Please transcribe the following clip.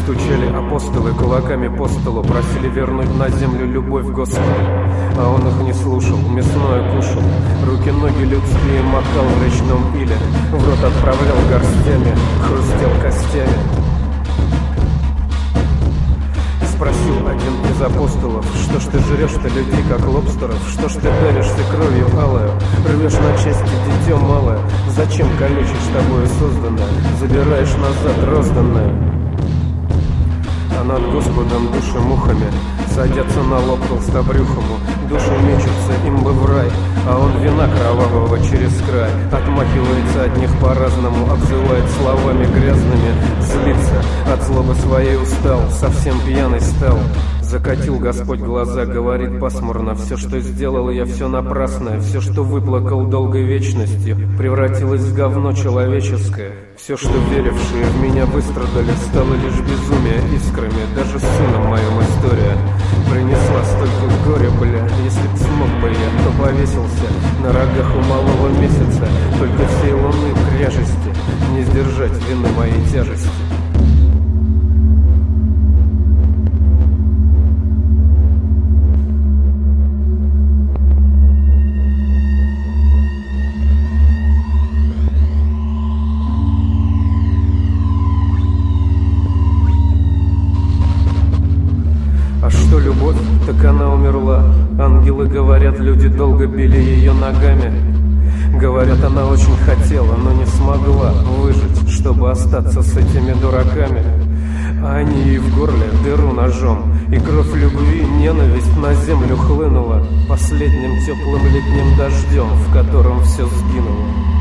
Стучали апостолы кулаками по столу, просили вернуть на землю любовь Господа. А он их не слушал, мясное кушал, руки-ноги людские макал в речном пиле, в рот отправлял горстями, хрустел костями. Спросил один из апостолов: что ж ты жрешь-то людей, как лобстеров? Что ж ты даришься кровью алою? Рвешь на части дитё малое? Зачем калечишь тобою созданное? Забираешь назад розданное? А над Господом души мухами садятся на лоб толстобрюхому. Души мечутся им бы в рай, а он вина кровавого через край. Отмахивается от них по-разному, обзывает словами грязными, злится, от злобы своей устал, совсем пьяный стал. Закатил Господь глаза, говорит пасмурно: все, что сделал я, все напрасное. Все, что выплакал долгой вечностью, превратилось в говно человеческое. Все, что верившие в меня выстрадали, стало лишь безумие искрами. Даже сыном моим история принесла столько горя, бля. Если б смог бы я, то повесился на рогах у малого месяца. Только всей луны кряжести не сдержать вины моей тяжести. А что любовь, так она умерла. Ангелы говорят, люди долго били ее ногами. Говорят, она очень хотела, но не смогла выжить, чтобы остаться с этими дураками. А они ей в горле дыру ножом, и кровь любви, ненависть на землю хлынула последним теплым летним дождем, в котором все сгинуло.